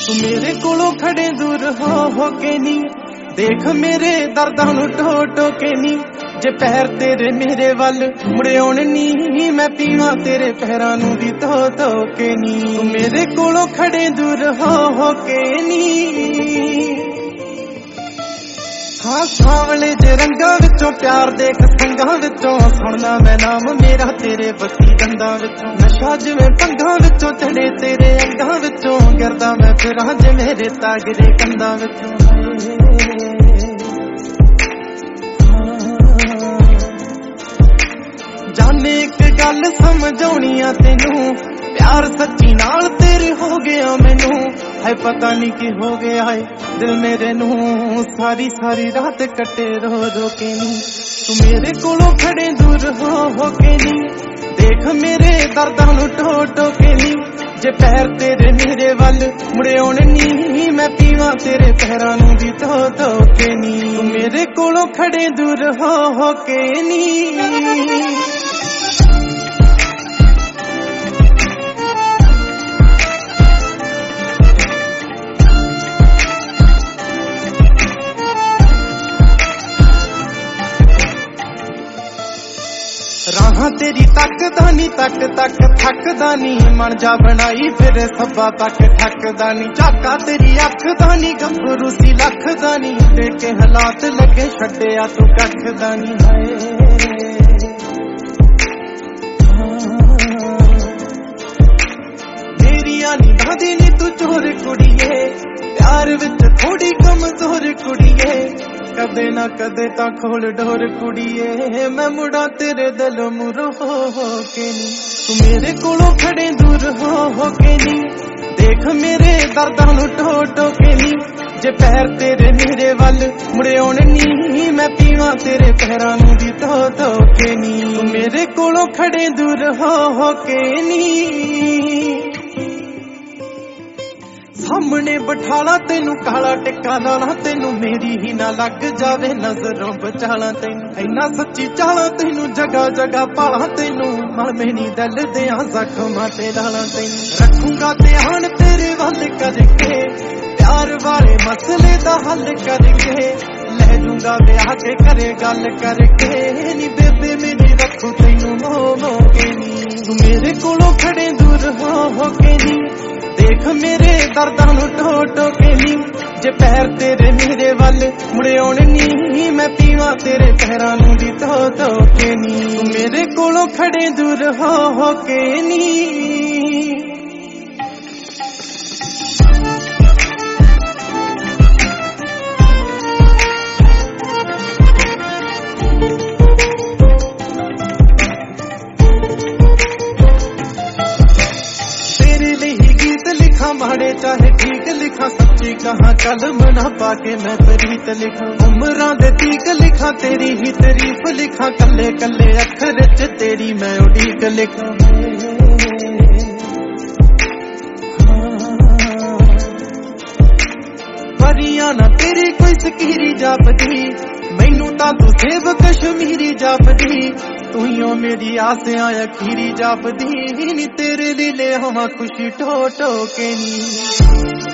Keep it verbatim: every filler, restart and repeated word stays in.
तू मेरे कोलों खड़े दूर हो हो के नी, देख मेरे दर्दां नूं ढो ढो के नी। जे पैर तेरे मेरे वल मुड़े आउण नी, मैं पीवां तेरे पैरां नूं दी धो धो के नी। तू मेरे कोलों खड़े दूर हो हो के नी। हाँ सावले जे रंगां विचों प्यार देख संगां विचों, सुणदा मैं नाम मेरा तेरे बत्ती दंदां विचों। नशा जिवें पंगां विचों चढ़े तेरे अंगां विचों, गिरदा मैं फिरां जे मेरे तागरे कंधां विचों। जाने एक गल समझाउणी आ तैनू, प्यार सच्ची नाल तेरे हो गया मैनू। है पता नहीं की हो गया है दिल मेरे नू, सारी सारी रात कटे रो रो के नी। तू मेरे कोलों खड़े दूर हो हो के नी, देख मेरे दर्दां नूं ढो ढो के नी। जे पैर तेरे मेरे वल मुड़े आउण नी, मैं पीवां तेरे पैरां नूं दी धो धो के नी। तू मेरे कोलों खड़े दूर हो हो के नी। राहां तेरी तकदा नी तक तक थकदा नी, मन जा बनाई फिर सब्बा तक थकदा नी। झाका तेरी अखदा नी गंभरू सी लखदा नी, देखे हालात लगे छड्डिया तू कखदा नी। तेरिया नी भादी नी तू चोर कुड़िए, प्यार विच थोड़ी कमजोर कुड़िए। कदे ना कदे ता खोल डोर कुड़िए, मैं मुड़ा तेरे दिल मुरो हो हो के नी। तू मेरे कोलों खड़े दूर हो हो के नी, देख मेरे दर्दां नूं ढो ढो के नी। जे पैर तेरे मेरे वल मुड़े आउण नी, मैं पीवां तेरे पैरां नूं दी धो धो के नी। तू मेरे कोलों खड़े दूर हो हो के नी। सामने बिठाला तेनू काला टिक्का लाला, तेनू मेरी ही ना लग जावे नजरों बचाला। तेनू इन्ना सच्ची चाला, तेनू जगह जगह पाला। तेनू मल मेरी दिल दिया जख्मां ते लाला। तेनू रखूंगा ध्यान तेरे वल करके, प्यार वाले मसले दा हल करके। ले जूंगा ब्याह के करे गल करके नी, बेबे मेरी रखू तेनू मोह मोह के नी। तू मेरे कोलों खड़े दूर हो हो के नी, देख मेरे दर्दां नूं ढो ढो के नी। जे पैर तेरे मेरे वल मुड़े आउण नी, मैं पीवां तेरे पैरां नूं दी धो धो के नी। तू मेरे कोलों खड़े दूर हो हो के नी। माड़े चाहे ठीक लिखा, सच्ची कहा कलम ना पाके मैं प्रीत लिखा। उमरां दे तीक लिखा, तेरी ही तारीफ लिखा। कल्ले कल्ले अखर च तेरी मैं उड़ीक लिखा। परियां ना तेरी कोई सकीरी जापदी, मैनू तां तू सेव कश्मीरी जापदी। तू ही मेरी आसियां अखीरी जापदी नी, तेरे लिए हवा खुशी ठो ठो के नी।